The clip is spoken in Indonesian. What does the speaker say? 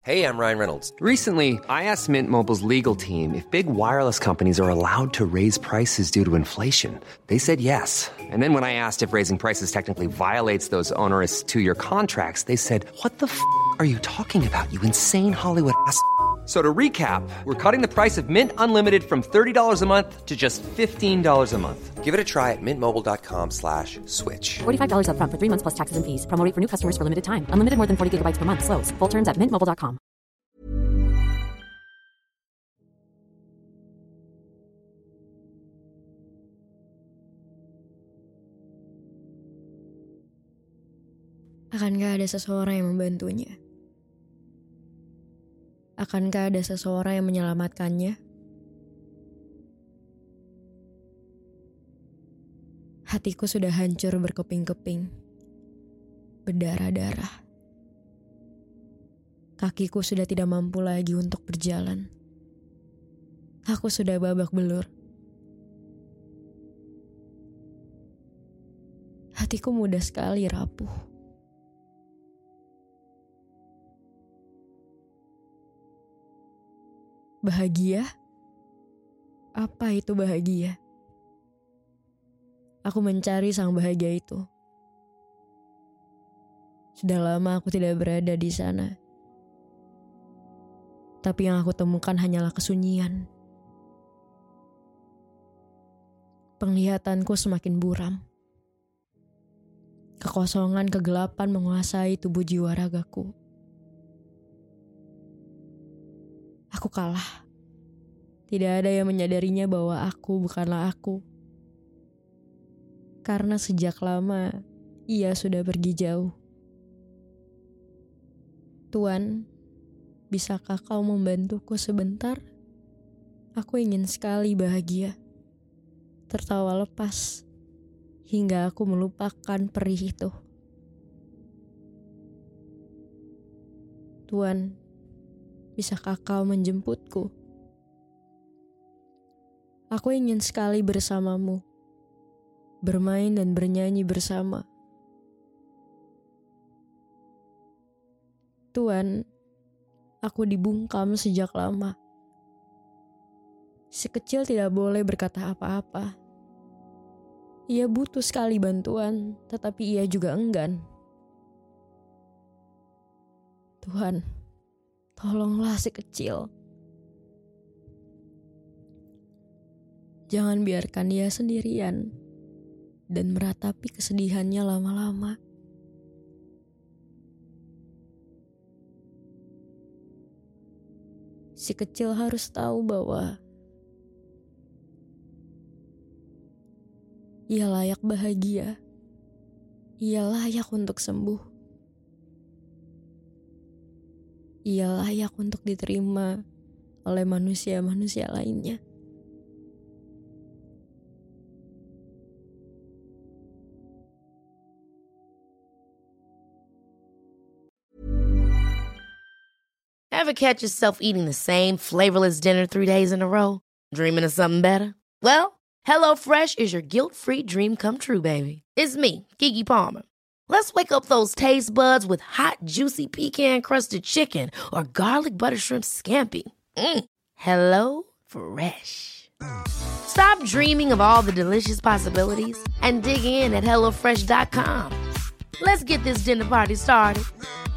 Hey, I'm Ryan Reynolds. Recently, I asked Mint Mobile's legal team if big wireless companies are allowed to raise prices due to inflation. They said yes. And then when I asked if raising prices technically violates those onerous two-year contracts, they said, "What the are you talking about, you insane Hollywood ass?" So to recap, we're cutting the price of Mint Unlimited from $30 a month to just $15 a month. Give it a try at mintmobile.com/switch. $45 up front for 3 months plus taxes and fees. Promo rate for new customers for limited time. Unlimited more than 40 gigabytes per month. Slows full terms at mintmobile.com. Akankah ada seseorang yang membantunya? Akankah ada seseorang yang menyelamatkannya? Hatiku sudah hancur berkeping-keping, berdarah-darah. Kakiku sudah tidak mampu lagi untuk berjalan. Aku sudah babak belur. Hatiku mudah sekali rapuh. Bahagia? Apa itu bahagia? Aku mencari sang bahagia itu. Sudah lama aku tidak berada di sana. Tapi yang aku temukan hanyalah kesunyian. Penglihatanku semakin buram. Kekosongan, kegelapan menguasai tubuh jiwa ragaku. Aku kalah. Tidak ada yang menyadarinya bahwa aku bukanlah aku. Karena sejak lama, ia sudah pergi jauh. Tuan, bisakah kau membantuku sebentar? Aku ingin sekali bahagia. Tertawa lepas, hingga aku melupakan perih itu. Tuan, bisakah kau menjemputku? Aku ingin sekali bersamamu, bermain dan bernyanyi bersama. Tuan, aku dibungkam sejak lama. Si kecil tidak boleh berkata apa-apa. Ia butuh sekali bantuan, tetapi ia juga enggan. Tuhan, tolonglah si kecil. Jangan biarkan dia sendirian dan meratapi kesedihannya lama-lama. Si kecil harus tahu bahwa ia layak bahagia. Ia layak untuk sembuh. Ia layak untuk diterima oleh manusia-manusia lainnya. Ever catch yourself eating the same flavorless dinner 3 days in a row? Dreaming of something better? Well, HelloFresh is your guilt-free dream come true, baby. It's me, Keke Palmer. Let's wake up those taste buds with hot, juicy pecan-crusted chicken or garlic butter shrimp scampi. Hello Fresh. Stop dreaming of all the delicious possibilities and dig in at HelloFresh.com. Let's get this dinner party started.